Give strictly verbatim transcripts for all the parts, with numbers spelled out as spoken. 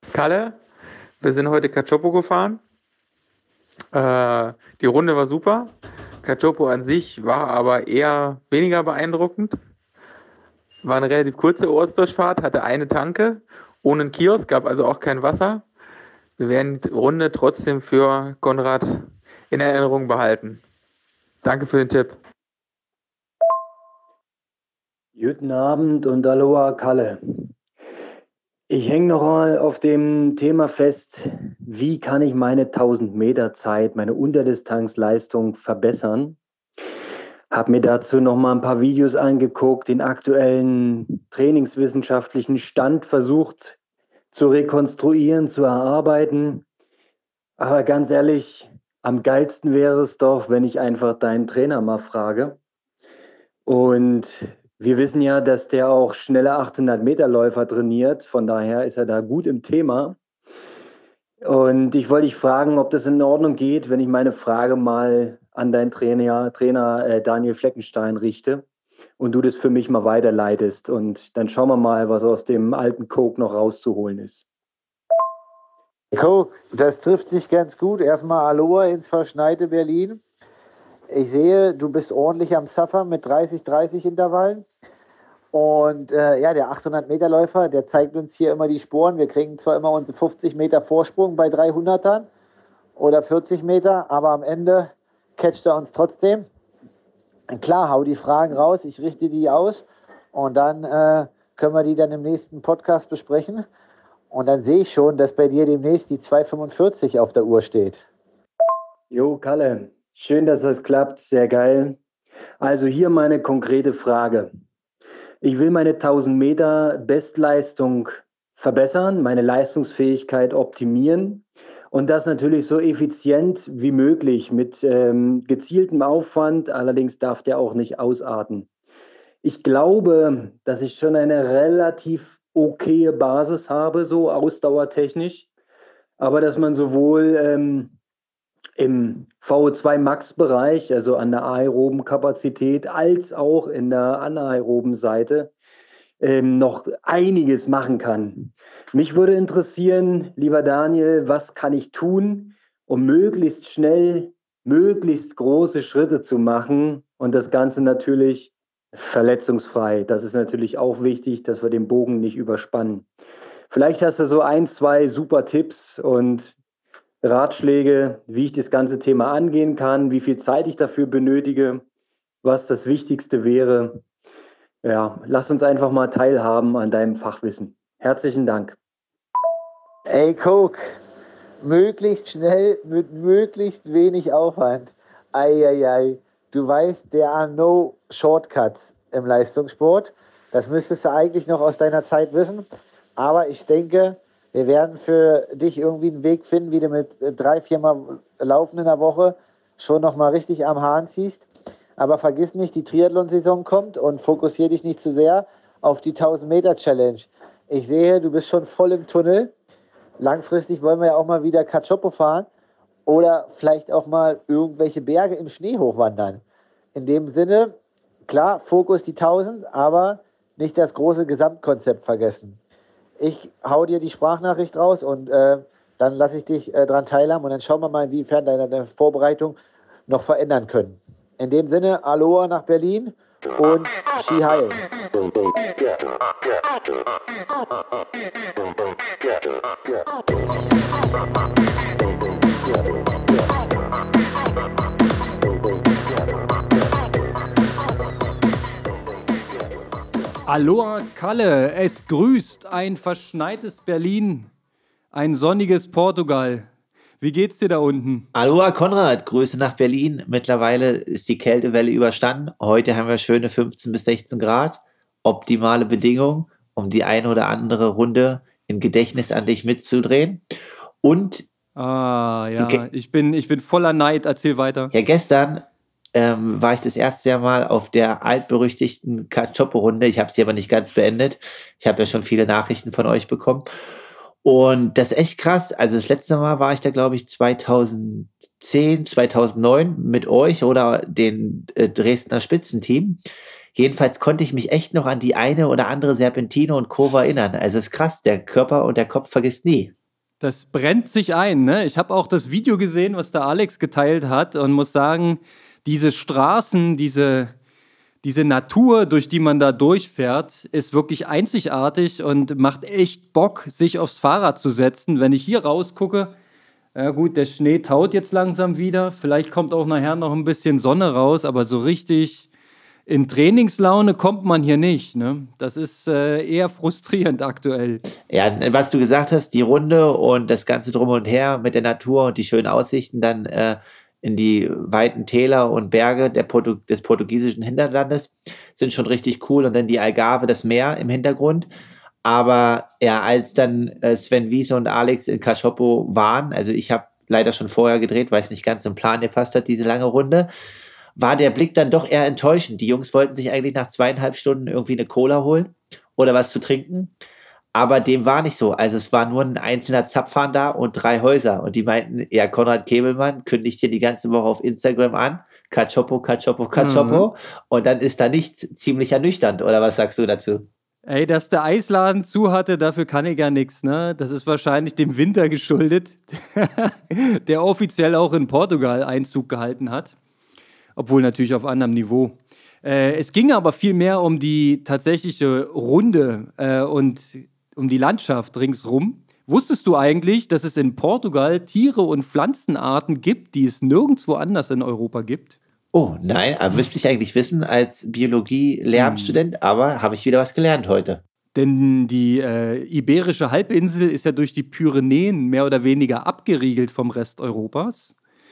Kalle, wir sind heute Cacioppo gefahren. Äh, die Runde war super. Cacioppo an sich war aber eher weniger beeindruckend. War eine relativ kurze Ortsdurchfahrt, hatte eine Tanke, ohne einen Kiosk, gab also auch kein Wasser. Wir werden die Runde trotzdem für Konrad in Erinnerung behalten. Danke für den Tipp. Guten Abend und Aloha Kalle. Ich hänge noch mal auf dem Thema fest, wie kann ich meine tausend Meter Zeit, meine Unterdistanzleistung verbessern? Habe mir dazu noch mal ein paar Videos angeguckt, den aktuellen trainingswissenschaftlichen Stand versucht zu rekonstruieren, zu erarbeiten. Aber ganz ehrlich, am geilsten wäre es doch, wenn ich einfach deinen Trainer mal frage. Und wir wissen ja, dass der auch schnelle achthundert Meter Läufer trainiert. Von daher ist er da gut im Thema. Und ich wollte dich fragen, ob das in Ordnung geht, wenn ich meine Frage mal an deinen Trainer, Trainer äh, Daniel Fleckenstein richte und du das für mich mal weiterleitest. Und dann schauen wir mal, was aus dem alten Coke noch rauszuholen ist. Coke, das trifft sich ganz gut. Erstmal Aloha ins verschneite Berlin. Ich sehe, du bist ordentlich am Suffern mit dreißig dreißig Intervallen. Und äh, ja, der achthundert Meter Läufer, der zeigt uns hier immer die Sporen. Wir kriegen zwar immer unsere fünfzig Meter Vorsprung bei dreihundertern oder vierzig Meter, aber am Ende catcht er uns trotzdem. Und klar, hau die Fragen raus, ich richte die aus und dann äh, können wir die dann im nächsten Podcast besprechen. Und dann sehe ich schon, dass bei dir demnächst die zwei fünfundvierzig auf der Uhr steht. Jo, Kalle, schön, dass das klappt, sehr geil. Also hier meine konkrete Frage. Ich will meine tausend Meter Bestleistung verbessern, meine Leistungsfähigkeit optimieren und das natürlich so effizient wie möglich mit ähm, gezieltem Aufwand, allerdings darf der auch nicht ausarten. Ich glaube, dass ich schon eine relativ okaye Basis habe, so ausdauertechnisch, aber dass man sowohl ähm, im V O zwei Max-Bereich, also an der aeroben Kapazität, als auch in der anaeroben Seite ähm, noch einiges machen kann. Mich würde interessieren, lieber Daniel, was kann ich tun, um möglichst schnell, möglichst große Schritte zu machen und das Ganze natürlich verletzungsfrei. Das ist natürlich auch wichtig, dass wir den Bogen nicht überspannen. Vielleicht hast du so ein, zwei super Tipps und Ratschläge, wie ich das ganze Thema angehen kann, wie viel Zeit ich dafür benötige, was das Wichtigste wäre. Ja, lass uns einfach mal teilhaben an deinem Fachwissen. Herzlichen Dank. Ey, Coke, möglichst schnell mit möglichst wenig Aufwand. Eieiei, du weißt, there are no shortcuts im Leistungssport. Das müsstest du eigentlich noch aus deiner Zeit wissen. Aber ich denke, wir werden für dich irgendwie einen Weg finden, wie du mit drei, viermal Laufen in der Woche schon nochmal richtig am Hahn ziehst. Aber vergiss nicht, die Triathlon-Saison kommt und fokussiere dich nicht zu sehr auf die tausend Meter Challenge. Ich sehe, du bist schon voll im Tunnel. Langfristig wollen wir ja auch mal wieder Cacioppo fahren oder vielleicht auch mal irgendwelche Berge im Schnee hochwandern. In dem Sinne, klar, Fokus die tausend, aber nicht das große Gesamtkonzept vergessen. Ich hau dir die Sprachnachricht raus und äh, dann lasse ich dich äh, dran teilhaben und dann schauen wir mal, inwiefern deine, deine Vorbereitung noch verändern können. In dem Sinne, Aloha nach Berlin und Ski heil. Aloha Kalle, es grüßt ein verschneites Berlin, ein sonniges Portugal. Wie geht's dir da unten? Aloha Konrad, Grüße nach Berlin. Mittlerweile ist die Kältewelle überstanden. Heute haben wir schöne fünfzehn bis sechzehn Grad. Optimale Bedingungen, um die eine oder andere Runde im Gedächtnis an dich mitzudrehen. Und Ah, ja, ge- ich bin, ich bin voller Neid. Erzähl weiter. ja, gestern ähm, war ich das erste Mal auf der altberüchtigten Cacioppo-Runde. Ich habe sie aber nicht ganz beendet. Ich habe ja schon viele Nachrichten von euch bekommen. Und das ist echt krass. Also das letzte Mal war ich da, glaube ich, zweitausendzehn, zweitausendneun mit euch oder den äh, Dresdner Spitzenteam. Jedenfalls konnte ich mich echt noch an die eine oder andere Serpentine und Kurve erinnern. Also es ist krass, der Körper und der Kopf vergisst nie. Das brennt sich ein, ne? Ich habe auch das Video gesehen, was der Alex geteilt hat und muss sagen, diese Straßen, diese, diese Natur, durch die man da durchfährt, ist wirklich einzigartig und macht echt Bock, sich aufs Fahrrad zu setzen. Wenn ich hier rausgucke, ja gut, der Schnee taut jetzt langsam wieder. Vielleicht kommt auch nachher noch ein bisschen Sonne raus, aber so richtig in Trainingslaune kommt man hier nicht, ne? Das ist äh, eher frustrierend aktuell. Ja, was du gesagt hast, die Runde und das Ganze drum und her mit der Natur und die schönen Aussichten dann äh, in die weiten Täler und Berge der Portu des portugiesischen Hinterlandes sind schon richtig cool. Und dann die Algarve, das Meer im Hintergrund. Aber ja, als dann äh, Sven Wiese und Alex in Cachopo waren, also ich habe leider schon vorher gedreht, weil es nicht ganz im Plan gepasst hat, diese lange Runde, war der Blick dann doch eher enttäuschend. Die Jungs wollten sich eigentlich nach zweieinhalb Stunden irgendwie eine Cola holen oder was zu trinken, aber dem war nicht so. Also es war nur ein einzelner Zapfhahn da und drei Häuser und die meinten, ja, Konrad Kebelmann kündigt hier die ganze Woche auf Instagram an, Cachopo, Cachopo, Cachopo, mhm. Und dann ist da nichts ziemlich ernüchternd, oder was sagst du dazu? Ey, dass der Eisladen zu hatte, dafür kann ich ja nichts, ne? Das ist wahrscheinlich dem Winter geschuldet, der offiziell auch in Portugal Einzug gehalten hat. Obwohl natürlich auf anderem Niveau. Äh, es ging aber viel mehr um die tatsächliche Runde äh, und um die Landschaft ringsrum. Wusstest du eigentlich, dass es in Portugal Tiere und Pflanzenarten gibt, die es nirgendwo anders in Europa gibt? Oh, nein, aber müsste ich eigentlich wissen als Biologie-Lehramtsstudent, hm. aber habe ich wieder was gelernt heute. Denn die äh, Iberische Halbinsel ist ja durch die Pyrenäen mehr oder weniger abgeriegelt vom Rest Europas.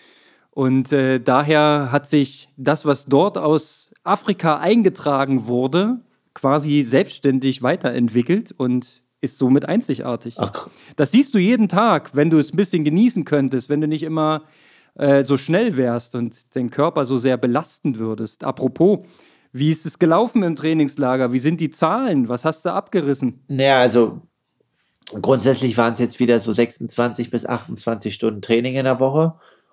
Und äh, daher hat sich das, was dort aus Afrika eingetragen wurde, quasi selbstständig weiterentwickelt und ist somit einzigartig. Ach. Das siehst du jeden Tag, wenn du es ein bisschen genießen könntest, wenn du nicht immer äh, so schnell wärst und den Körper so sehr belasten würdest. Apropos, wie ist es gelaufen im Trainingslager? Wie sind die Zahlen? Was hast du abgerissen? Naja, also grundsätzlich waren es jetzt wieder so sechsundzwanzig bis achtundzwanzig Stunden Training in der Woche.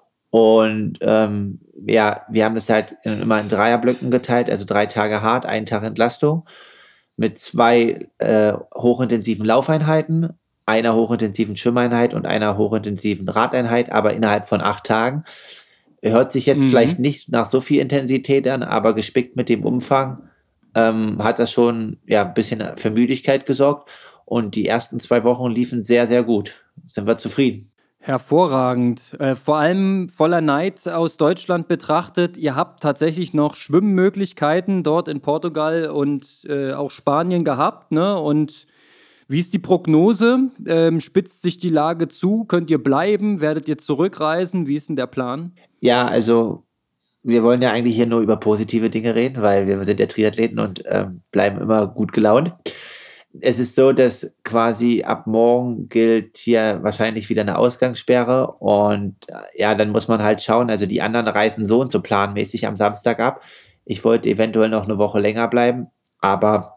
Und ähm, ja, wir haben das halt immer in Dreierblöcken geteilt, also drei Tage hart, einen Tag Entlastung mit zwei äh, hochintensiven Laufeinheiten, einer hochintensiven Schwimmeinheit und einer hochintensiven Radeinheit, aber innerhalb von acht Tagen. Hört sich jetzt mhm. vielleicht nicht nach so viel Intensität an, aber gespickt mit dem Umfang ähm, hat das schon ja, ein bisschen für Müdigkeit gesorgt. Und die ersten zwei Wochen liefen sehr, sehr gut. Sind wir zufrieden. Hervorragend. Äh, vor allem voller Neid aus Deutschland betrachtet. Ihr habt tatsächlich noch Schwimmmöglichkeiten dort in Portugal und äh, auch Spanien gehabt, ne? Und wie ist die Prognose? Ähm, spitzt sich die Lage zu? Könnt ihr bleiben? Werdet ihr zurückreisen? Wie ist denn der Plan? Ja, also wir wollen ja eigentlich hier nur über positive Dinge reden, weil wir sind ja Triathleten und ähm, bleiben immer gut gelaunt. Es ist so, dass quasi ab morgen gilt hier wahrscheinlich wieder eine Ausgangssperre und ja, dann muss man halt schauen, also die anderen reisen so und so planmäßig am Samstag ab. Ich wollte eventuell noch eine Woche länger bleiben, aber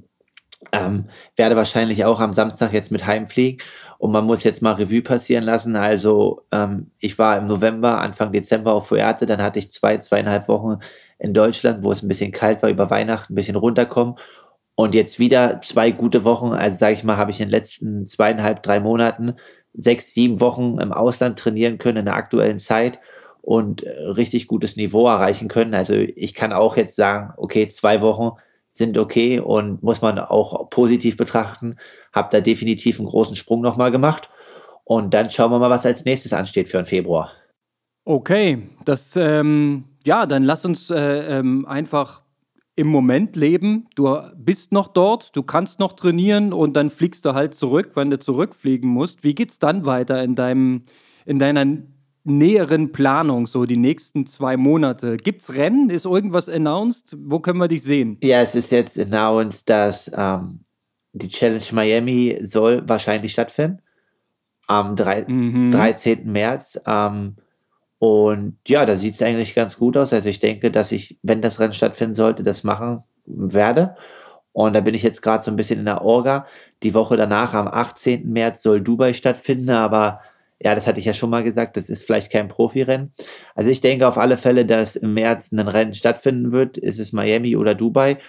ähm, werde wahrscheinlich auch am Samstag jetzt mit heimfliegen und man muss jetzt mal Revue passieren lassen. Also ähm, ich war im November, Anfang Dezember auf Fuerte, dann hatte ich zwei, zweieinhalb Wochen in Deutschland, wo es ein bisschen kalt war über Weihnachten, ein bisschen runterkommen. Und jetzt wieder zwei gute Wochen, also sage ich mal, habe ich in den letzten zweieinhalb, drei Monaten sechs, sieben Wochen im Ausland trainieren können in der aktuellen Zeit und richtig gutes Niveau erreichen können. Also ich kann auch jetzt sagen, okay, zwei Wochen sind okay und muss man auch positiv betrachten. Habe da definitiv einen großen Sprung nochmal gemacht. Und dann schauen wir mal, was als nächstes ansteht für den Februar. Okay, das, ähm, ja, dann lass uns äh, ähm, einfach im Moment leben. Du bist noch dort, du kannst noch trainieren und dann fliegst du halt zurück, wenn du zurückfliegen musst. Wie geht's dann weiter in deinem, in deiner näheren Planung, so die nächsten zwei Monate? Gibt's Rennen? Ist irgendwas announced? Wo können wir dich sehen? Ja, es ist jetzt announced, dass ähm, die Challenge Miami soll wahrscheinlich stattfinden am drei, mhm. dreizehnten März. Ähm, Und ja, da sieht es eigentlich ganz gut aus. Also ich denke, dass ich, wenn das Rennen stattfinden sollte, das machen werde. Und da bin ich jetzt gerade so ein bisschen in der Orga. Die Woche danach, am achtzehnten März, soll Dubai stattfinden. Aber ja, das hatte ich ja schon mal gesagt, das ist vielleicht kein Profirennen. Also ich denke auf alle Fälle, dass im März ein Rennen stattfinden wird. Ist es Miami oder Dubai?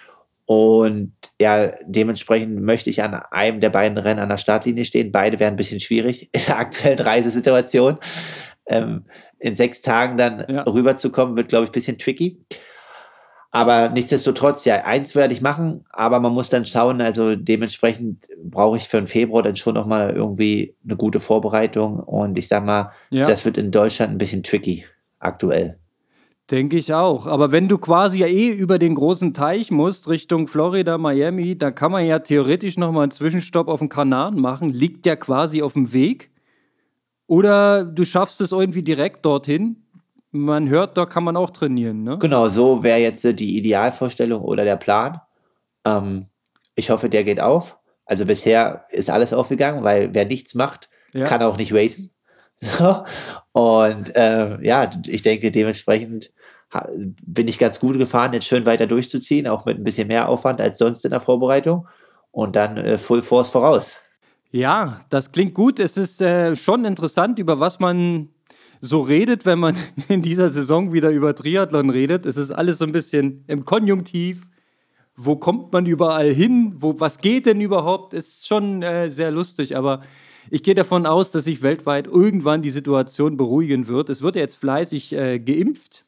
Und ja, dementsprechend möchte ich an einem der beiden Rennen an der Startlinie stehen. Beide wären ein bisschen schwierig in der aktuellen Reisesituation. Ähm, in sechs Tagen dann Ja. rüberzukommen, wird, glaube ich, ein bisschen tricky. Aber nichtsdestotrotz, ja, eins werde ich machen, aber man muss dann schauen, also dementsprechend brauche ich für den Februar dann schon nochmal irgendwie eine gute Vorbereitung. Und ich sag mal, Ja. das wird in Deutschland ein bisschen tricky aktuell. Denke ich auch. Aber wenn du quasi ja eh über den großen Teich musst, Richtung Florida, Miami, da kann man ja theoretisch nochmal einen Zwischenstopp auf dem Kanaren machen. Liegt ja quasi auf dem Weg. Oder du schaffst es irgendwie direkt dorthin. Man hört, da kann man auch trainieren, ne? Genau, so wäre jetzt äh, die Idealvorstellung oder der Plan. Ähm, ich hoffe, der geht auf. Also bisher ist alles aufgegangen, weil wer nichts macht, Ja. kann auch nicht racen. So. Und ähm, ja, ich denke, dementsprechend ha- bin ich ganz gut gefahren, jetzt schön weiter durchzuziehen, auch mit ein bisschen mehr Aufwand als sonst in der Vorbereitung. Und dann äh, Full Force voraus. Ja, das klingt gut. Es ist äh, schon interessant, über was man so redet, wenn man in dieser Saison wieder über Triathlon redet. Es ist alles so ein bisschen im Konjunktiv. Wo kommt man überall hin? Wo, was geht denn überhaupt? Ist schon äh, sehr lustig, aber ich gehe davon aus, dass sich weltweit irgendwann die Situation beruhigen wird. Es wird ja jetzt fleißig äh, geimpft.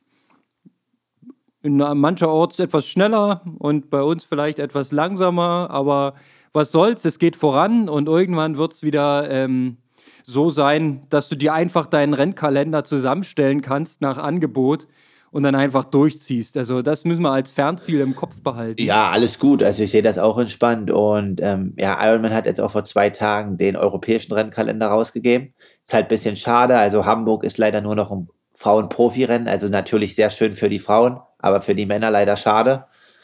In mancherorts etwas schneller und bei uns vielleicht etwas langsamer, aber was soll's, es geht voran und irgendwann wird es wieder ähm, so sein, dass du dir einfach deinen Rennkalender zusammenstellen kannst nach Angebot und dann einfach durchziehst. Also das müssen wir als Fernziel im Kopf behalten. Ja, alles gut. Also ich sehe das auch entspannt. Und ähm, ja, Ironman hat jetzt auch vor zwei Tagen den europäischen Rennkalender rausgegeben. Ist halt ein bisschen schade. Also Hamburg ist leider nur noch ein Frauen-Profi-Rennen. Also natürlich sehr schön für die Frauen, aber für die Männer leider schade.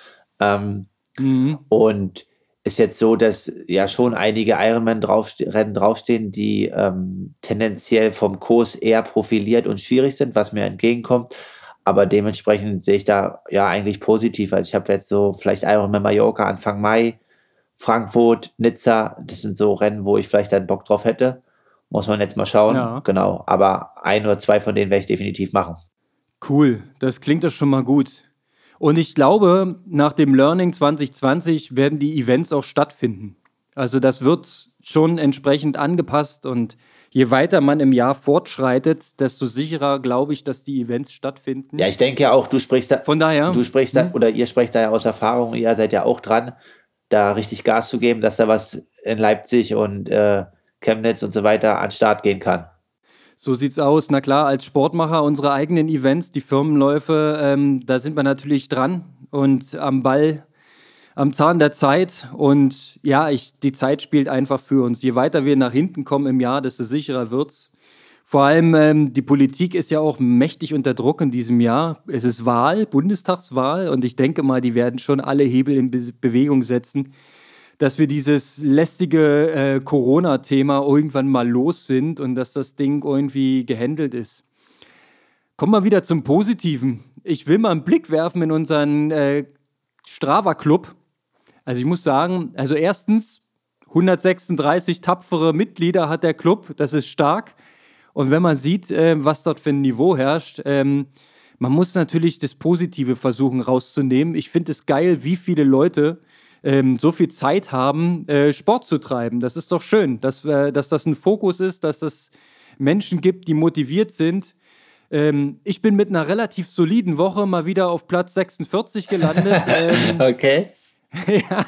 Ähm, Mhm. und ist jetzt so, dass ja schon einige Ironman-Rennen draufstehen, die ähm, tendenziell vom Kurs eher profiliert und schwierig sind, was mir entgegenkommt. Aber dementsprechend sehe ich da ja eigentlich positiv. Also ich habe jetzt so vielleicht Ironman Mallorca Anfang Mai, Frankfurt, Nizza. Das sind so Rennen, wo ich vielleicht dann Bock drauf hätte. Muss man jetzt mal schauen. Ja. Genau. Aber ein oder zwei von denen werde ich definitiv machen. Cool, das klingt doch schon mal gut. Und ich glaube, nach dem Learning zwanzig zwanzig werden die Events auch stattfinden. Also das wird schon entsprechend angepasst und je weiter man im Jahr fortschreitet, desto sicherer glaube ich, dass die Events stattfinden. Ja, ich denke ja auch, du sprichst da, Von daher, du sprichst da, hm? oder ihr sprecht da ja aus Erfahrung, ihr seid ja auch dran, da richtig Gas zu geben, dass da was in Leipzig und äh, Chemnitz und so weiter an den Start gehen kann. So sieht's aus. Na klar, als Sportmacher unsere eigenen Events, die Firmenläufe, ähm, da sind wir natürlich dran und am Ball, am Zahn der Zeit. Und ja, ich, die Zeit spielt einfach für uns. Je weiter wir nach hinten kommen im Jahr, desto sicherer wird's. Vor allem ähm, die Politik ist ja auch mächtig unter Druck in diesem Jahr. Es ist Wahl, Bundestagswahl, und ich denke mal, die werden schon alle Hebel in Be- Bewegung setzen, dass wir dieses lästige äh, Corona-Thema irgendwann mal los sind und dass das Ding irgendwie gehandelt ist. Kommen wir wieder zum Positiven. Ich will mal einen Blick werfen in unseren äh, Strava-Club. Also ich muss sagen, also erstens, hundertsechsunddreißig tapfere Mitglieder hat der Club, das ist stark. Und wenn man sieht, äh, was dort für ein Niveau herrscht, ähm, man muss natürlich das Positive versuchen rauszunehmen. Ich finde es geil, wie viele Leute ähm, so viel Zeit haben, äh, Sport zu treiben. Das ist doch schön, dass, äh, dass das ein Fokus ist, dass es Menschen gibt, die motiviert sind. Ähm, ich bin mit einer relativ soliden Woche mal wieder auf Platz sechsundvierzig gelandet. ähm, Okay. ja,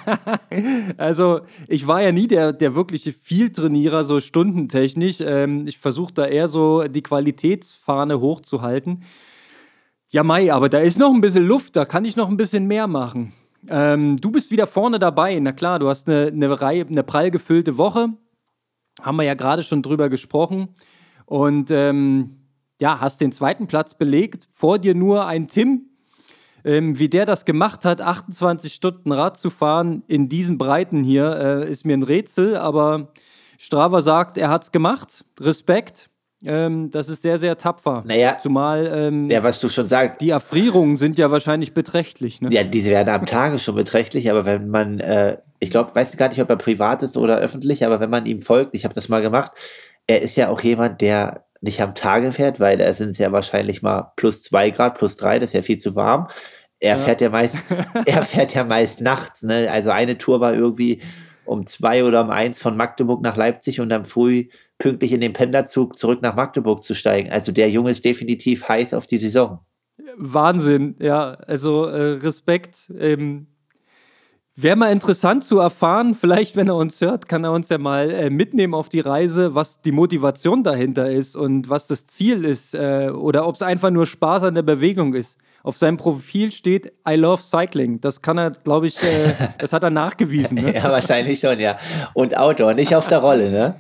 also ich war ja nie der, der wirkliche Vieltrainierer, so stundentechnisch. Ähm, ich versuche da eher so die Qualitätsfahne hochzuhalten. Ja, Mai, aber da ist noch ein bisschen Luft, da kann ich noch ein bisschen mehr machen. Ähm, du bist wieder vorne dabei. Na klar, du hast eine, eine, Reihe, eine prall gefüllte Woche. Haben wir ja gerade schon drüber gesprochen. Und ähm, ja, hast den zweiten Platz belegt. Vor dir nur ein Tim. Ähm, wie der das gemacht hat, achtundzwanzig Stunden Rad zu fahren in diesen Breiten hier, äh, ist mir ein Rätsel. Aber Strava sagt, er hat es gemacht. Respekt. Ähm, das ist sehr, sehr tapfer. Naja, Zumal ähm, ja, was du schon sagst, die Erfrierungen sind ja wahrscheinlich beträchtlich. Ne? ja, diese werden am Tage schon beträchtlich, aber wenn man, äh, ich glaube, weiß gar nicht, ob er privat ist oder öffentlich, aber wenn man ihm folgt, ich habe das mal gemacht, er ist ja auch jemand, der nicht am Tage fährt, weil da sind es ja wahrscheinlich mal plus zwei Grad, plus drei, das ist ja viel zu warm. er Ja. fährt ja meist, er fährt ja meist nachts, ne? Also eine Tour war irgendwie um zwei oder um eins von Magdeburg nach Leipzig und dann früh pünktlich in den Pendlerzug zurück nach Magdeburg zu steigen. Also der Junge ist definitiv heiß auf die Saison. Wahnsinn, ja, also äh, Respekt. Ähm, Wäre mal interessant zu erfahren, vielleicht, wenn er uns hört, kann er uns ja mal äh, mitnehmen auf die Reise, was die Motivation dahinter ist und was das Ziel ist äh, oder ob es einfach nur Spaß an der Bewegung ist. Auf seinem Profil steht I love cycling. Das kann er, glaube ich, äh, das hat er nachgewiesen. Ne? Ja, wahrscheinlich schon, ja. Und Outdoor, nicht auf der Rolle, ne?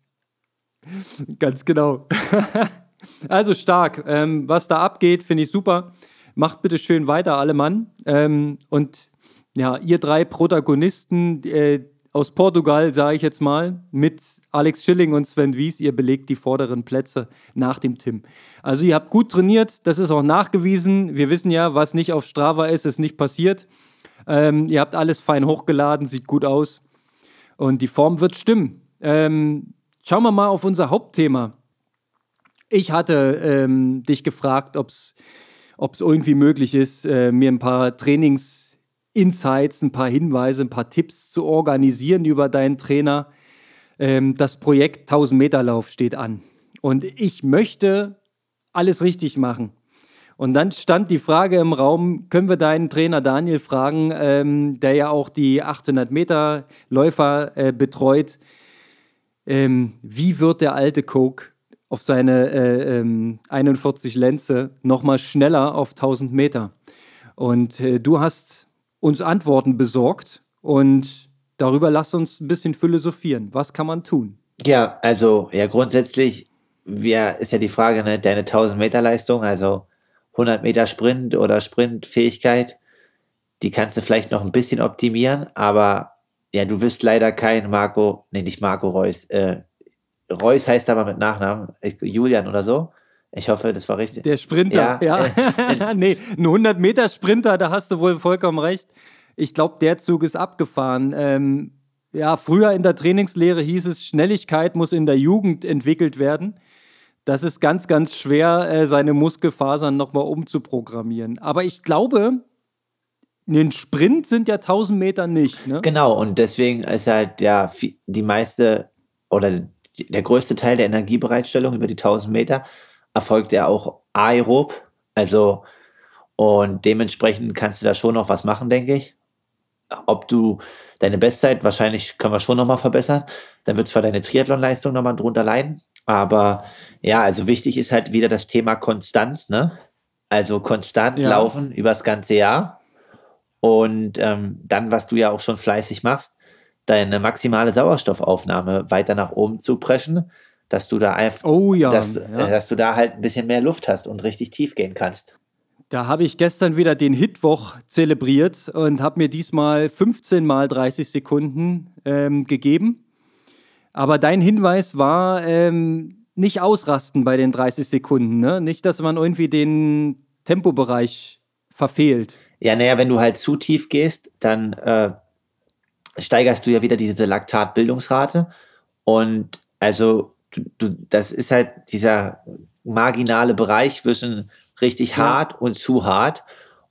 Ganz genau. Also stark. Ähm, was da abgeht, finde ich super. Macht bitte schön weiter, alle Mann. Ähm, und ja, ihr drei Protagonisten äh, aus Portugal, sage ich jetzt mal, mit Alex Schilling und Sven Wies, ihr belegt die vorderen Plätze nach dem Tim. Also ihr habt gut trainiert, das ist auch nachgewiesen. Wir wissen ja, was nicht auf Strava ist, ist nicht passiert. Ähm, ihr habt alles fein hochgeladen, sieht gut aus. Und die Form wird stimmen. Ähm, schauen wir mal auf unser Hauptthema. Ich hatte ähm, dich gefragt, ob es irgendwie möglich ist, äh, mir ein paar Trainings-Insights, ein paar Hinweise, ein paar Tipps zu organisieren über deinen Trainer. Ähm, das Projekt tausend-Meter-Lauf steht an. Und ich möchte alles richtig machen. Und dann stand die Frage im Raum, können wir deinen Trainer Daniel fragen, ähm, der ja auch die achthundert-Meter-Läufer äh, betreut, ähm, wie wird der alte Coke auf seine äh, ähm, einundvierzig Lenze nochmal schneller auf tausend Meter? Und äh, du hast uns Antworten besorgt und darüber lass uns ein bisschen philosophieren. Was kann man tun? Ja, also ja grundsätzlich wir, ist ja die Frage, ne, deine tausend-Meter-Leistung, also hundert Meter Sprint oder Sprintfähigkeit, die kannst du vielleicht noch ein bisschen optimieren, aber ja, du wirst leider kein Marco, nee, nicht Marco Reus, äh, Reus heißt aber mit Nachnamen, Julian oder so. Ich hoffe, das war richtig. Der Sprinter, ja. ja. nee, ein hundert-Meter-Sprinter, da hast du wohl vollkommen recht. Ich glaube, der Zug ist abgefahren. Ähm, ja, früher in der Trainingslehre hieß es, Schnelligkeit muss in der Jugend entwickelt werden. Das ist ganz, ganz schwer, äh, seine Muskelfasern nochmal umzuprogrammieren. Aber ich glaube, ein Sprint sind ja tausend Meter nicht. Ne? Genau, und deswegen ist halt ja die meiste oder der größte Teil der Energiebereitstellung über die tausend Meter erfolgt ja auch aerob. Also, und dementsprechend kannst du da schon noch was machen, denke ich. Ob du deine Bestzeit, wahrscheinlich können wir schon nochmal verbessern. Dann wird zwar deine Triathlon-Leistung nochmal drunter leiden, aber ja, also wichtig ist halt wieder das Thema Konstanz, ne? Also konstant Ja. laufen über das ganze Jahr. Und ähm, dann, was du ja auch schon fleißig machst, deine maximale Sauerstoffaufnahme weiter nach oben zu preschen, dass du da einfach, Oh ja, dass, ja. äh, dass du da halt ein bisschen mehr Luft hast und richtig tief gehen kannst. Da habe ich gestern wieder den Hitwoch zelebriert und habe mir diesmal fünfzehn mal dreißig Sekunden ähm, gegeben. Aber dein Hinweis war, ähm, nicht ausrasten bei den dreißig Sekunden. Ne? Nicht, dass man irgendwie den Tempobereich verfehlt. Ja, naja, wenn du halt zu tief gehst, dann äh, steigerst du ja wieder diese Laktatbildungsrate. Und also, du, du, das ist halt dieser marginale Bereich zwischen richtig Ja. hart und zu hart.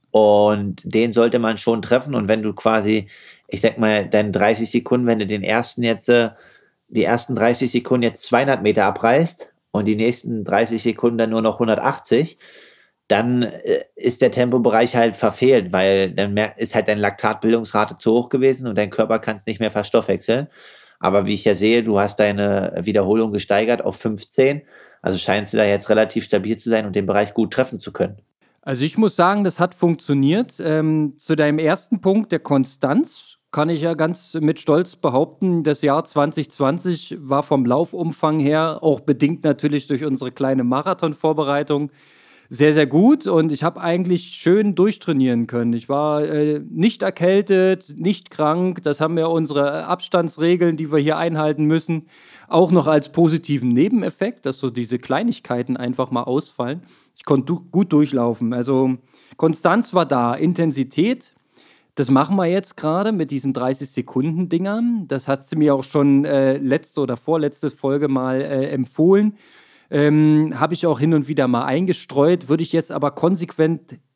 Und den sollte man schon treffen. Und wenn du quasi, ich sag mal, deine dreißig Sekunden, wenn du den ersten jetzt, äh, die ersten dreißig Sekunden jetzt zweihundert Meter abreißt und die nächsten dreißig Sekunden dann nur noch hundertachtzig, dann äh, ist der Tempobereich halt verfehlt, weil dann mer- ist halt deine Laktatbildungsrate zu hoch gewesen und dein Körper kann es nicht mehr verstoffwechseln. Aber wie ich ja sehe, du hast deine Wiederholung gesteigert auf fünfzehn, also scheinst du da jetzt relativ stabil zu sein und den Bereich gut treffen zu können. Also ich muss sagen, das hat funktioniert. Ähm, zu deinem ersten Punkt der Konstanz kann ich ja ganz mit Stolz behaupten, das Jahr zwanzig zwanzig war vom Laufumfang her, auch bedingt natürlich durch unsere kleine Marathonvorbereitung, sehr, sehr gut. Und ich habe eigentlich schön durchtrainieren können. Ich war äh, nicht erkältet, nicht krank. Das haben ja unsere Abstandsregeln, die wir hier einhalten müssen, auch noch als positiven Nebeneffekt, dass so diese Kleinigkeiten einfach mal ausfallen. Ich konnte du gut durchlaufen. Also Konstanz war da, Intensität. Das machen wir jetzt gerade mit diesen dreißig-Sekunden-Dingern. Das hat sie mir auch schon äh, letzte oder vorletzte Folge mal äh, empfohlen. Ähm, habe ich auch hin und wieder mal eingestreut, würde ich jetzt aber konsequent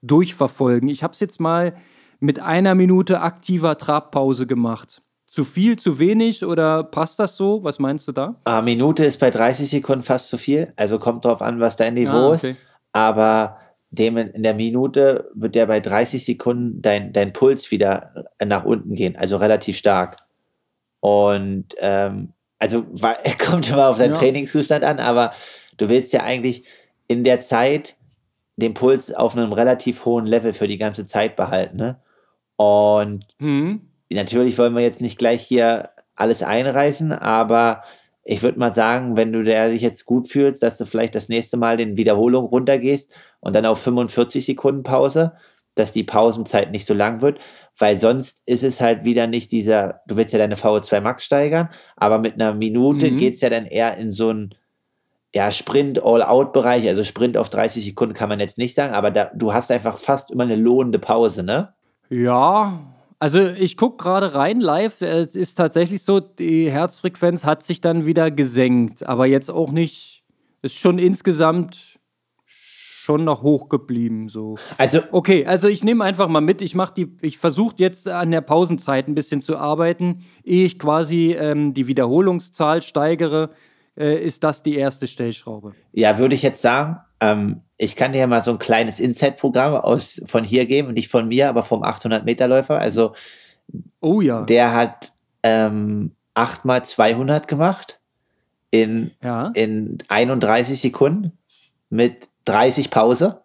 durchverfolgen. Ich habe es jetzt mal mit einer Minute aktiver Trabpause gemacht. Zu viel, zu wenig oder passt das so? Was meinst du da? Eine Minute ist bei dreißig Sekunden fast zu viel. Also kommt drauf an, was dein Niveau Ah, ist. okay. Aber dem in der Minute wird ja bei dreißig Sekunden dein, dein Puls wieder nach unten gehen. Also relativ stark. Und ähm, also wa- kommt immer auf deinen Ja. Trainingszustand an, aber du willst ja eigentlich in der Zeit den Puls auf einem relativ hohen Level für die ganze Zeit behalten. Ne? Und Mhm. natürlich wollen wir jetzt nicht gleich hier alles einreißen, aber ich würde mal sagen, wenn du dich jetzt gut fühlst, dass du vielleicht das nächste Mal den Wiederholung runtergehst und dann auf fünfundvierzig Sekunden Pause, dass die Pausenzeit nicht so lang wird, weil sonst ist es halt wieder nicht dieser, du willst ja deine V O zwei Max steigern, aber mit einer Minute Mhm. geht es ja dann eher in so einen ja, Sprint-All-Out-Bereich, also Sprint auf dreißig Sekunden kann man jetzt nicht sagen, aber da, du hast einfach fast immer eine lohnende Pause, ne? Ja, also ich gucke gerade rein live. Es ist tatsächlich so, die Herzfrequenz hat sich dann wieder gesenkt, aber jetzt auch nicht, ist schon insgesamt schon noch hoch geblieben. So. Also, Okay, also ich nehme einfach mal mit. Ich mache die, ich versuche jetzt an der Pausenzeit ein bisschen zu arbeiten, ehe ich quasi ähm, die Wiederholungszahl steigere. Äh, ist das die erste Stellschraube? ja, würde ich jetzt sagen, ähm, ich kann dir ja mal so ein kleines Insight-Programm aus von hier geben, nicht von mir, aber vom achthundert-Meter-Läufer. Also Oh ja. der hat ähm, acht mal zweihundert gemacht in, Ja. in einunddreißig Sekunden mit dreißig Pause.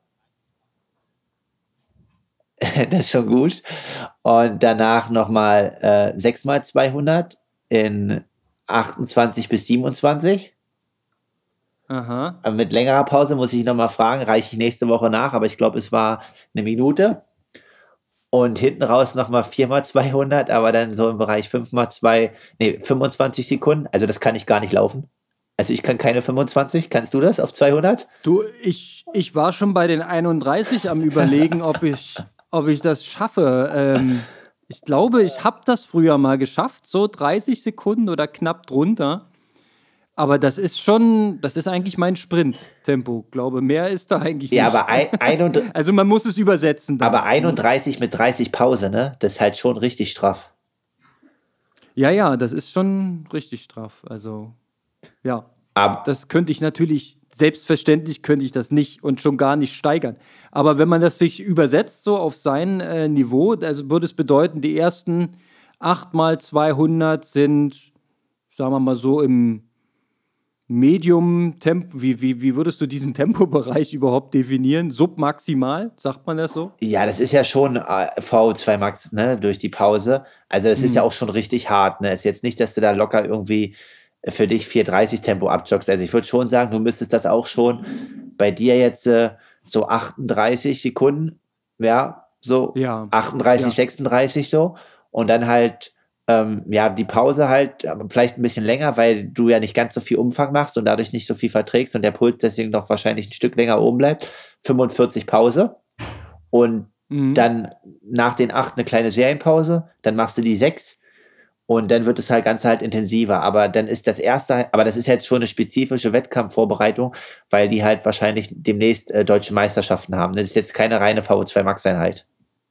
Das ist schon gut. Und danach nochmal äh, sechs mal zweihundert in achtundzwanzig bis siebenundzwanzig. Aha. Aber mit längerer Pause muss ich nochmal fragen, reiche ich nächste Woche nach, aber ich glaube, es war eine Minute. Und hinten raus nochmal vier mal zweihundert, aber dann so im Bereich fünf mal zwei, nee, fünfundzwanzig Sekunden. Also das kann ich gar nicht laufen. Also ich kann keine fünfundzwanzig. Kannst du das auf zweihundert? Du, ich, ich war schon bei den einunddreißig am Überlegen, ob ich, ob ich das schaffe. Ähm, ich glaube, ich habe das früher mal geschafft, so dreißig Sekunden oder knapp drunter. Aber das ist schon, das ist eigentlich mein Sprint-Tempo. Glaube, mehr ist da eigentlich Ja, nicht. aber, ein, einund, Also man muss es übersetzen. Dann. aber einunddreißig mit dreißig Pause, ne? Das ist halt schon richtig straff. Ja, ja, das ist schon richtig straff. Also, ja. Aber, Das könnte ich natürlich, selbstverständlich könnte ich das nicht und schon gar nicht steigern. Aber wenn man das sich übersetzt, so auf sein äh, Niveau, also würde es bedeuten, die ersten acht mal zweihundert sind, sagen wir mal so, im Medium-Tempo. Wie, wie, wie würdest du diesen Tempobereich überhaupt definieren? Submaximal, sagt man das so? ja, das ist ja schon äh, V O zwei Max, ne? Durch die Pause. Also das ist Hm. ja auch schon richtig hart, ne? Ist jetzt nicht, dass du da locker irgendwie für dich vier dreißig Tempo abjoggst. Also ich würde schon sagen, du müsstest das auch schon bei dir jetzt äh, so achtunddreißig Sekunden, ja, so Ja. achtunddreißig, Ja. sechsunddreißig so und dann halt ähm, ja, die Pause halt aber vielleicht ein bisschen länger, weil du ja nicht ganz so viel Umfang machst und dadurch nicht so viel verträgst und der Puls deswegen noch wahrscheinlich ein Stück länger oben bleibt. fünfundvierzig Pause und Mhm. dann nach den acht eine kleine Serienpause, dann machst du die sechs und dann wird es halt ganz halt intensiver. Aber dann ist das erste, aber das ist jetzt schon eine spezifische Wettkampfvorbereitung, weil die halt wahrscheinlich demnächst äh, deutsche Meisterschaften haben. Das ist jetzt keine reine V O zwei Max-Einheit.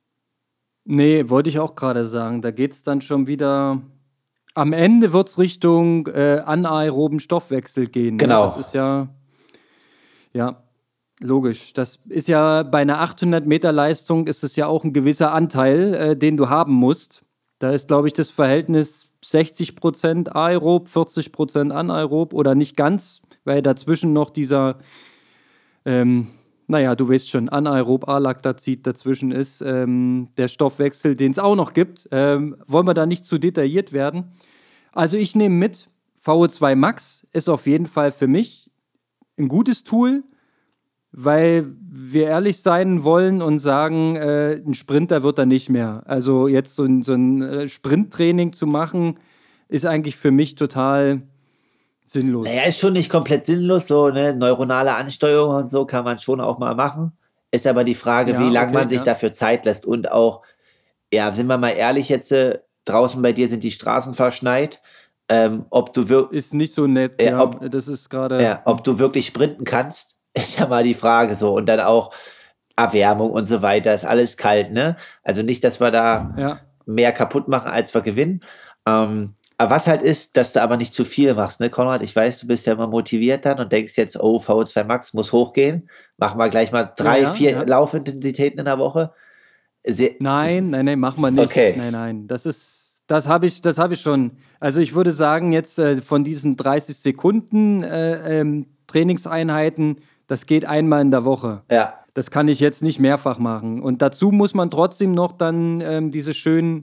Nee, wollte ich auch gerade sagen. Da geht es dann schon wieder. Am Ende wird es Richtung äh, anaeroben Stoffwechsel gehen. Ne? Genau. Das ist ja. Ja, logisch. Das ist ja bei einer achthundert Meter Leistung ist es ja auch ein gewisser Anteil, äh, den du haben musst. Da ist, glaube ich, das Verhältnis sechzig Prozent aerob, vierzig Prozent anaerob oder nicht ganz, weil dazwischen noch dieser. Ähm, naja, du weißt schon, anaerob Alaktazid dazwischen ist, ähm, der Stoffwechsel, den es auch noch gibt. Ähm, wollen wir da nicht zu detailliert werden? Also ich nehme mit, V O zwei Max ist auf jeden Fall für mich ein gutes Tool, weil wir ehrlich sein wollen und sagen, äh, ein Sprinter wird er nicht mehr. Also jetzt so ein, so ein äh, Sprinttraining zu machen, ist eigentlich für mich total sinnlos. Naja, ist schon nicht komplett sinnlos, so ne, neuronale Ansteuerung und so kann man schon auch mal machen. Ist aber die Frage, Ja, wie lange okay, man sich ja. dafür Zeit lässt und auch, ja, sind wir mal ehrlich jetzt, äh, draußen bei dir sind die Straßen verschneit, ähm, ob du wirklich Ist nicht so nett, Ja, ja. ob- Das ist gerade. ja, ob du wirklich sprinten kannst, ist ja mal die Frage so. Und dann auch, Erwärmung und so weiter, ist alles kalt, ne? Also nicht, dass wir da Ja. mehr kaputt machen, als wir gewinnen. Ähm, aber was halt ist, dass du aber nicht zu viel machst, ne, Konrad? Ich weiß, du bist ja immer motiviert dann und denkst jetzt, oh, V O zwei Max muss hochgehen. Machen wir gleich mal drei, Ja, vier ja. Laufintensitäten in der Woche. Se Nein, nein, nein, machen wir nicht. Okay. Nein, nein, das ist, das habe ich, das habe ich schon. Also ich würde sagen, jetzt äh, von diesen dreißig Sekunden äh, ähm, Trainingseinheiten, das geht einmal in der Woche. Ja, Das kann ich jetzt nicht mehrfach machen. Und dazu muss man trotzdem noch dann ähm, diese schönen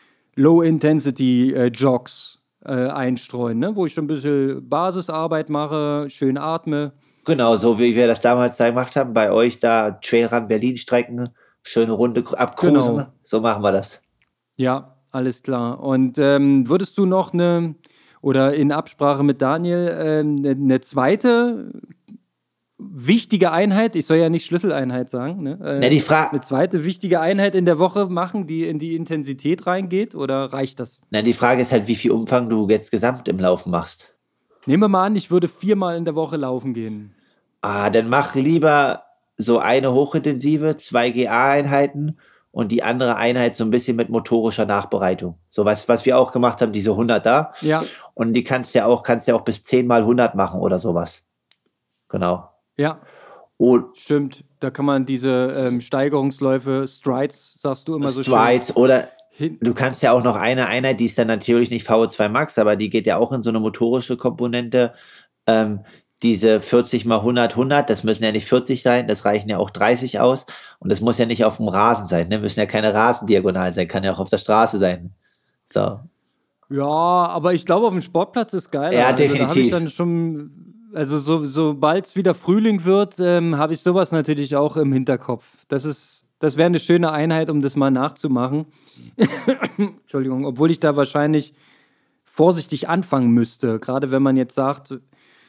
Low-Intensity-Jogs äh, einstreuen, ne? Wo ich schon ein bisschen Basisarbeit mache, schön atme. genau, so wie wir das damals da gemacht haben, bei euch da Trailrun Berlin-Strecken, schöne Runde abcruisen. Genau. So machen wir das. Ja, alles klar. Und ähm, würdest du noch eine, oder in Absprache mit Daniel, ähm, eine, eine zweite wichtige Einheit, ich soll ja nicht Schlüsseleinheit sagen, ne? Äh, Ne, die Fra eine zweite wichtige Einheit in der Woche machen, die in die Intensität reingeht, oder reicht das? Na, die Frage ist halt, wie viel Umfang du jetzt gesamt im Laufen machst. Nehmen wir mal an, ich würde viermal in der Woche laufen gehen. Ah, dann mach lieber so eine hochintensive, zwei G A-Einheiten und die andere Einheit so ein bisschen mit motorischer Nachbereitung. So was, was wir auch gemacht haben, diese hundert da. Ja, Und die kannst ja auch, kannst ja auch bis zehn mal hundert machen oder sowas. Genau. ja, Und stimmt. Da kann man diese ähm, Steigerungsläufe, Strides, sagst du immer so Strides oder schön. Hin du kannst ja auch noch eine Einheit, die ist dann natürlich nicht V O zwei Max, aber die geht ja auch in so eine motorische Komponente. Ähm, diese vierzig mal hundert, hundert, das müssen ja nicht vierzig sein, das reichen ja auch dreißig aus. Und das muss ja nicht auf dem Rasen sein, ne? Müssen ja keine Rasendiagonalen sein, kann ja auch auf der Straße sein. So. Ja, aber ich glaube, auf dem Sportplatz ist geiler. Ja, Also da habe ich definitiv. dann schon, also so, sobald es wieder Frühling wird, ähm, habe ich sowas natürlich auch im Hinterkopf. Das ist, das wäre eine schöne Einheit, um das mal nachzumachen. Entschuldigung, obwohl ich da wahrscheinlich vorsichtig anfangen müsste. Gerade wenn man jetzt sagt,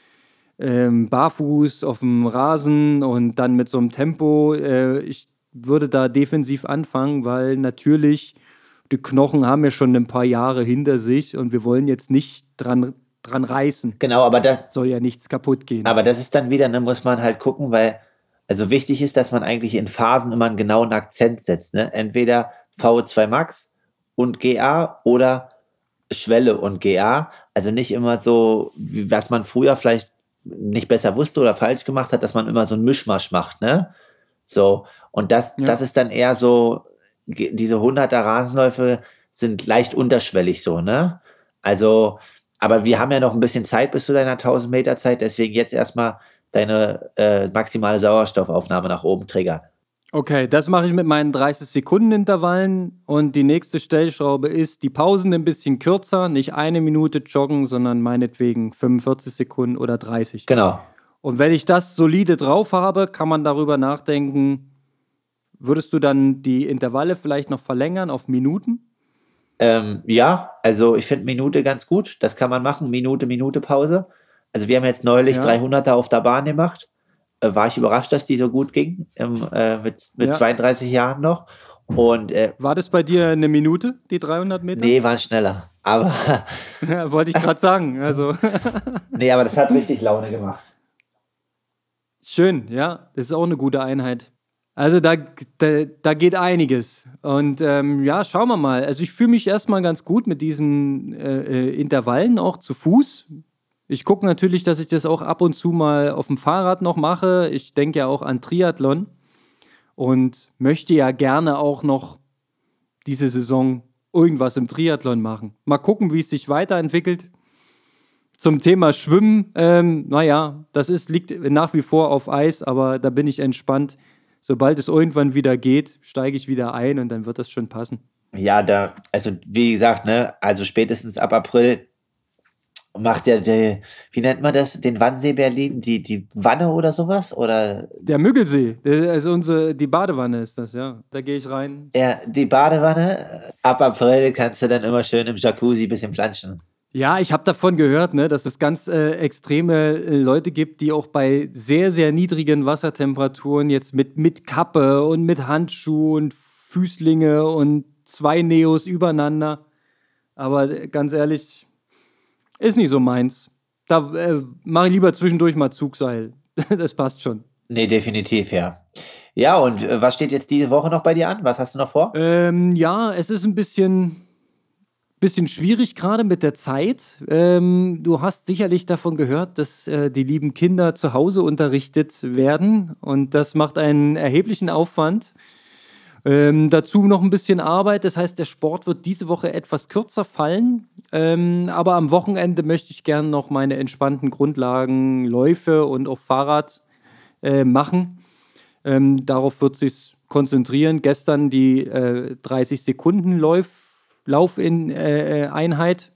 ähm, barfuß auf dem Rasen und dann mit so einem Tempo. Äh, ich würde da defensiv anfangen, weil natürlich die Knochen haben ja schon ein paar Jahre hinter sich und wir wollen jetzt nicht dran, dran reißen. Genau, aber das, Soll ja nichts kaputt gehen. aber das ist dann wieder, ne, muss man halt gucken, weil, also wichtig ist, dass man eigentlich in Phasen immer einen genauen Akzent setzt, ne? Entweder V O zwei Max und G A oder Schwelle und G A. Also nicht immer so, wie, was man früher vielleicht nicht besser wusste oder falsch gemacht hat, dass man immer so einen Mischmasch macht, ne? So, und das, Ja. das ist dann eher so, ge- diese hunderter Rasenläufe sind leicht unterschwellig so, ne? Also, aber wir haben ja noch ein bisschen Zeit bis zu deiner tausend Meter Zeit, deswegen jetzt erstmal deine äh, maximale Sauerstoffaufnahme nach oben triggern. Okay, das mache ich mit meinen dreißig Sekunden Intervallen und die nächste Stellschraube ist die Pausen ein bisschen kürzer, nicht eine Minute joggen, sondern meinetwegen fünfundvierzig Sekunden oder dreißig. Genau. Und wenn ich das solide drauf habe, kann man darüber nachdenken, würdest du dann die Intervalle vielleicht noch verlängern auf Minuten? Ähm, ja, also ich finde Minute ganz gut. Das kann man machen. Minute, Minute Pause. Also wir haben jetzt neulich Ja. dreihunderter auf der Bahn gemacht. Äh, war ich überrascht, dass die so gut ging. Im, äh, mit mit Ja. zweiunddreißig Jahren noch. Und äh, War das bei dir eine Minute, die dreihundert Meter? nee, waren schneller. Aber Ja, wollte ich gerade sagen. Also nee, aber das hat richtig Laune gemacht. schön, ja, das ist auch eine gute Einheit. Also da, da, da geht einiges. Und ähm, ja, schauen wir mal. Also ich fühle mich erstmal ganz gut mit diesen äh, äh, Intervallen auch zu Fuß. Ich gucke natürlich, dass ich das auch ab und zu mal auf dem Fahrrad noch mache. Ich denke ja auch an Triathlon und möchte ja gerne auch noch diese Saison irgendwas im Triathlon machen. Mal gucken, wie es sich weiterentwickelt. Zum Thema Schwimmen, ähm, naja, das ist, liegt nach wie vor auf Eis, aber da bin ich entspannt. Sobald es irgendwann wieder geht, steige ich wieder ein und dann wird das schon passen. Ja, da, also wie gesagt, ne, also spätestens ab April macht ja der, wie nennt man das, den Wannsee Berlin, die, die Wanne oder sowas? Oder Der Müggelsee, der- also unsere, die Badewanne ist das, ja. Da gehe ich rein. ja, die Badewanne. Ab April kannst du dann immer schön im Jacuzzi ein bisschen planschen. Ja, ich habe davon gehört, ne, dass es ganz äh, extreme äh, Leute gibt, die auch bei sehr, sehr niedrigen Wassertemperaturen jetzt mit, mit Kappe und mit Handschuhen, Füßlinge und zwei Neos übereinander. Aber äh, ganz ehrlich, ist nicht so meins. Da äh, mache ich lieber zwischendurch mal Zugseil. Das passt schon. Nee, definitiv, ja. Ja, und äh, was steht jetzt diese Woche noch bei dir an? Was hast du noch vor? Ähm, ja, es ist ein bisschen, bisschen schwierig gerade mit der Zeit. Ähm, du hast sicherlich davon gehört, dass äh, die lieben Kinder zu Hause unterrichtet werden und das macht einen erheblichen Aufwand. Ähm, dazu noch ein bisschen Arbeit, das heißt, der Sport wird diese Woche etwas kürzer fallen, ähm, aber am Wochenende möchte ich gerne noch meine entspannten Grundlagen, Läufe und auch Fahrrad äh, machen. Ähm, darauf wird sich konzentrieren. Gestern die äh, dreißig Sekunden Lauf, Lauf in äh, Einheit.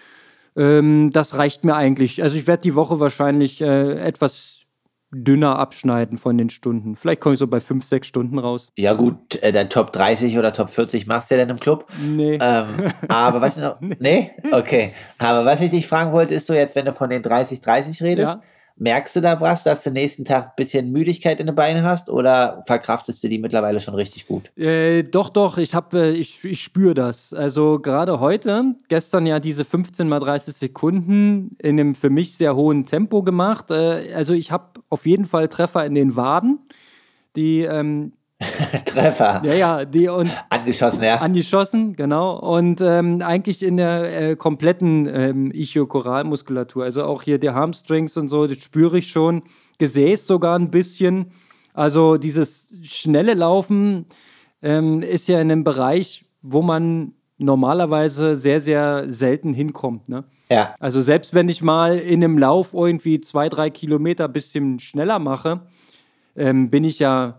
Ähm, das reicht mir eigentlich. Also ich werde die Woche wahrscheinlich äh, etwas dünner abschneiden von den Stunden. Vielleicht komme ich so bei fünf, sechs Stunden raus. Ja gut, äh, dann Top dreißig oder Top vierzig machst du ja dann im Club. Nee. Ähm, aber was noch, Nee. nee? Okay. Aber was ich dich fragen wollte, ist so jetzt, wenn du von den dreißig dreißig redest, Ja. merkst du da was, dass du nächsten Tag ein bisschen Müdigkeit in den Beinen hast oder verkraftest du die mittlerweile schon richtig gut? Äh, doch, doch, ich, hab, äh, ich, ich spüre das. Also gerade heute, gestern ja diese fünfzehn mal dreißig Sekunden in einem für mich sehr hohen Tempo gemacht. Äh, also ich habe auf jeden Fall Treffer in den Waden, die, ähm, Treffer. ja, ja, die und Angeschossen, ja. angeschossen, genau. Und ähm, eigentlich in der äh, kompletten ähm, Ischiokoralmuskulatur, also auch hier die Hamstrings und so, das spüre ich schon. Gesäß sogar ein bisschen. Also dieses schnelle Laufen ähm, ist ja in einem Bereich, wo man normalerweise sehr, sehr selten hinkommt. Ne? Ja. Also selbst wenn ich mal in einem Lauf irgendwie zwei, drei Kilometer ein bisschen schneller mache, ähm, bin ich ja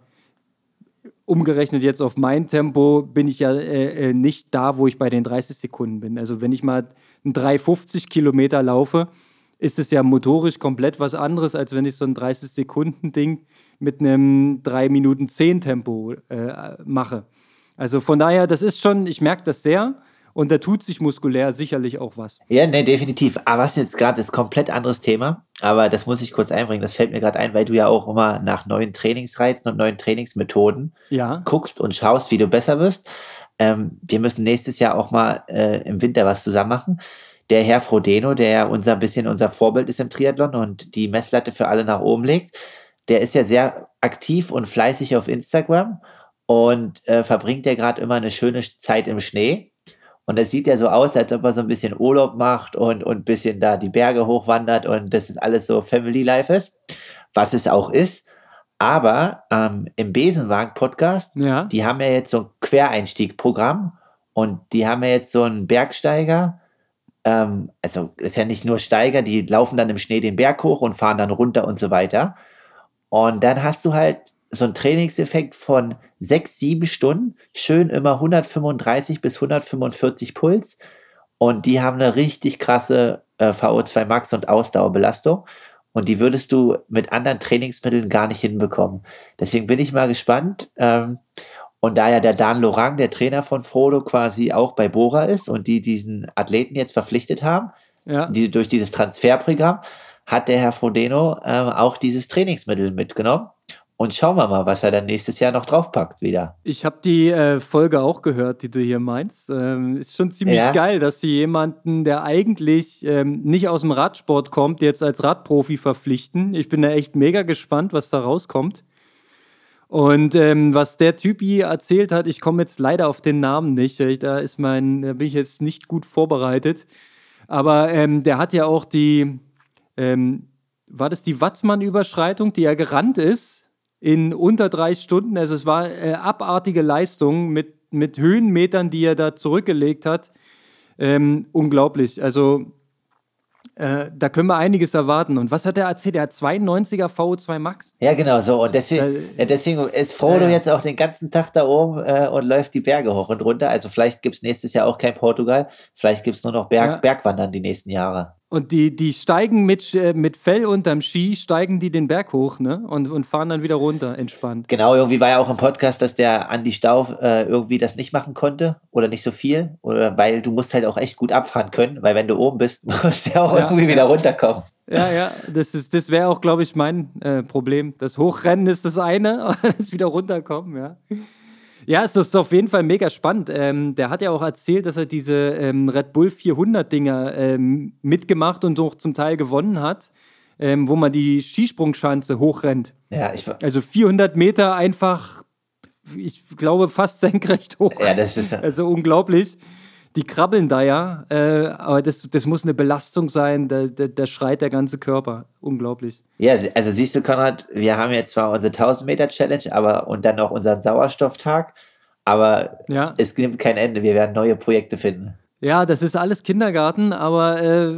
umgerechnet jetzt auf mein Tempo, bin ich ja äh, äh, nicht da, wo ich bei den dreißig Sekunden bin. Also wenn ich mal ein drei fünfzig Kilometer laufe, ist es ja motorisch komplett was anderes, als wenn ich so ein dreißig Sekunden Ding mit einem drei Minuten zehn Tempo äh, mache. Also von daher, das ist schon, ich merke das sehr und da tut sich muskulär sicherlich auch was. Ja, ne, definitiv. Aber was jetzt gerade ist, komplett anderes Thema. Aber das muss ich kurz einbringen. Das fällt mir gerade ein, weil du ja auch immer nach neuen Trainingsreizen und neuen Trainingsmethoden Ja, guckst und schaust, wie du besser wirst. Ähm, wir müssen nächstes Jahr auch mal äh, im Winter was zusammen machen. Der Herr Frodeno, der ja unser bisschen unser Vorbild ist im Triathlon und die Messlatte für alle nach oben legt, der ist ja sehr aktiv und fleißig auf Instagram und äh, verbringt ja gerade immer eine schöne Zeit im Schnee. Und es sieht ja so aus, als ob er so ein bisschen Urlaub macht und, und ein bisschen da die Berge hochwandert und das ist alles so Family Life ist, was es auch ist. Aber ähm, im Besenwagen-Podcast, ja. die haben ja jetzt so ein Quereinstieg-Programm und die haben ja jetzt so einen Bergsteiger. Ähm, also ist ja nicht nur Steiger, die laufen dann im Schnee den Berg hoch und fahren dann runter und so weiter. Und dann hast du halt so einen Trainingseffekt von sechs, sieben Stunden, schön immer hundertfünfunddreißig bis hundertfünfundvierzig Puls. Und die haben eine richtig krasse äh, V O zwei Max und Ausdauerbelastung. Und die würdest du mit anderen Trainingsmitteln gar nicht hinbekommen. Deswegen bin ich mal gespannt. Ähm, und da ja der Dan Lorang, der Trainer von Frodo, quasi auch bei Bora ist und die diesen Athleten jetzt verpflichtet haben, Ja. die, durch dieses Transferprogramm, hat der Herr Frodeno ähm, auch dieses Trainingsmittel mitgenommen. Und schauen wir mal, was er dann nächstes Jahr noch draufpackt wieder. Ich habe die äh, Folge auch gehört, die du hier meinst. Ähm, ist schon ziemlich Ja. geil, dass sie jemanden, der eigentlich ähm, nicht aus dem Radsport kommt, jetzt als Radprofi verpflichten. Ich bin da echt mega gespannt, was da rauskommt. Und ähm, was der Typ hier erzählt hat, ich komme jetzt leider auf den Namen nicht. Ich, da ist mein, da bin ich jetzt nicht gut vorbereitet. Aber ähm, der hat ja auch die, ähm, war das die Watzmann-Überschreitung, die er gerannt ist? In unter drei Stunden, also es war äh, abartige Leistung mit, mit Höhenmetern, die er da zurückgelegt hat. Ähm, unglaublich. Also äh, da können wir einiges erwarten. Und was hat er erzählt? Er hat zweiundneunziger V O zwei Max. Ja, genau so. Und deswegen, Äh, ja, deswegen ist Frodo ja, ja. jetzt auch den ganzen Tag da oben äh, und läuft die Berge hoch und runter. Also vielleicht gibt es nächstes Jahr auch kein Portugal. Vielleicht gibt es nur noch Berg, Ja. Bergwandern die nächsten Jahre. Und die, die steigen mit, äh, mit Fell unterm Ski, steigen die den Berg hoch, ne? Und, und fahren dann wieder runter, entspannt. Genau, irgendwie war ja auch im Podcast, dass der Andi Stauf äh, irgendwie das nicht machen konnte oder nicht so viel. Oder weil du musst halt auch echt gut abfahren können, weil wenn du oben bist, musst du ja auch Ja, irgendwie wieder ja. runterkommen. Ja, ja, das, ist, das wäre auch, glaube ich, mein äh, Problem. Das Hochrennen ist das eine, aber das wieder runterkommen, ja. Ja, es ist auf jeden Fall mega spannend. Ähm, der hat ja auch erzählt, dass er diese ähm, Red Bull vierhundert-Dinger ähm, mitgemacht und auch zum Teil gewonnen hat. ähm, wo man die Skisprungschanze hochrennt. Ja, ich, Also vierhundert Meter einfach, ich glaube, fast senkrecht hoch. ja, das ist, Also unglaublich. Die krabbeln da ja, äh, aber das, das muss eine Belastung sein, da, da, da schreit der ganze Körper. Unglaublich. ja, also siehst du, Konrad, wir haben jetzt zwar unsere tausend Meter Challenge, aber und dann noch unseren Sauerstofftag, aber Ja. es nimmt kein Ende. Wir werden neue Projekte finden. Ja, das ist alles Kindergarten, aber äh,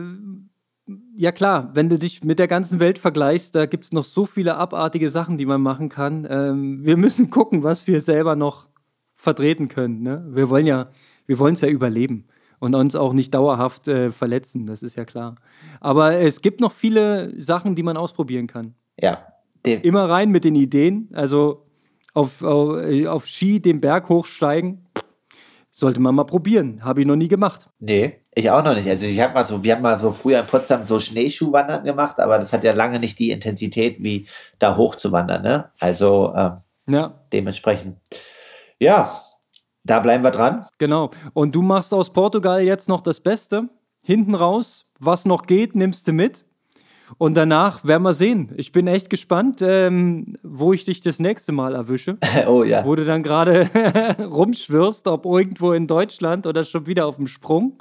ja klar, wenn du dich mit der ganzen Welt vergleichst, da gibt es noch so viele abartige Sachen, die man machen kann. Ähm, wir müssen gucken, was wir selber noch vertreten können. Ne? Wir wollen ja, wir wollen es ja überleben und uns auch nicht dauerhaft äh, verletzen, das ist ja klar. Aber es gibt noch viele Sachen, die man ausprobieren kann. Ja, dem, Immer rein mit den Ideen, also auf, auf, auf Ski den Berg hochsteigen, sollte man mal probieren. Habe ich noch nie gemacht. nee, ich auch noch nicht. Also ich habe mal so, wir haben mal so früher in Potsdam so Schneeschuhwandern gemacht, aber das hat ja lange nicht die Intensität, wie da hoch zu wandern, ne? Also ähm, Ja, dementsprechend, ja, da bleiben wir dran. genau. Und du machst aus Portugal jetzt noch das Beste. Hinten raus, was noch geht, nimmst du mit. Und danach werden wir sehen. Ich bin echt gespannt, ähm, wo ich dich das nächste Mal erwische. Oh ja. Wo du dann gerade rumschwirrst, ob irgendwo in Deutschland oder schon wieder auf dem Sprung.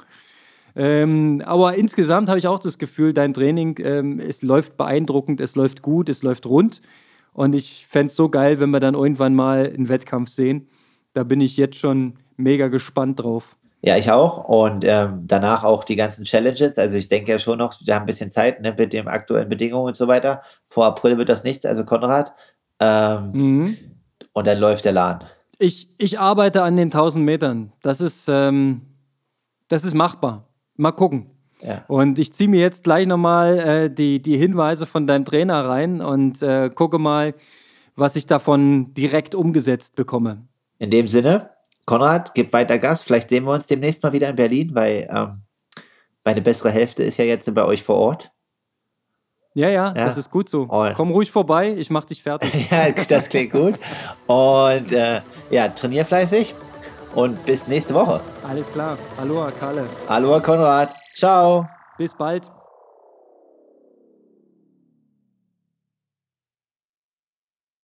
Ähm, aber insgesamt habe ich auch das Gefühl, dein Training, ähm, es läuft beeindruckend, es läuft gut, es läuft rund. Und ich fände es so geil, wenn wir dann irgendwann mal einen Wettkampf sehen. Da bin ich jetzt schon mega gespannt drauf. Ja, ich auch. Und ähm, danach auch die ganzen Challenges. Also ich denke ja schon noch, wir haben ein bisschen Zeit, ne, mit den aktuellen Bedingungen und so weiter. Vor April wird das nichts, also Konrad. Ähm, Mhm. Und dann läuft der Laden. Ich, ich arbeite an den tausend Metern. Das ist, ähm, das ist machbar. Mal gucken. Ja. Und ich ziehe mir jetzt gleich nochmal äh, die, die Hinweise von deinem Trainer rein und äh, gucke mal, was ich davon direkt umgesetzt bekomme. In dem Sinne, Konrad, gib weiter Gas. Vielleicht sehen wir uns demnächst mal wieder in Berlin, weil ähm, meine bessere Hälfte ist ja jetzt bei euch vor Ort. Ja, ja, Ja. das ist gut so. Und- Komm ruhig vorbei, ich mach dich fertig. Ja, das klingt gut. Und äh, ja, trainier fleißig und bis nächste Woche. Alles klar. Aloha, Kalle. Hallo, Konrad. Ciao. Bis bald.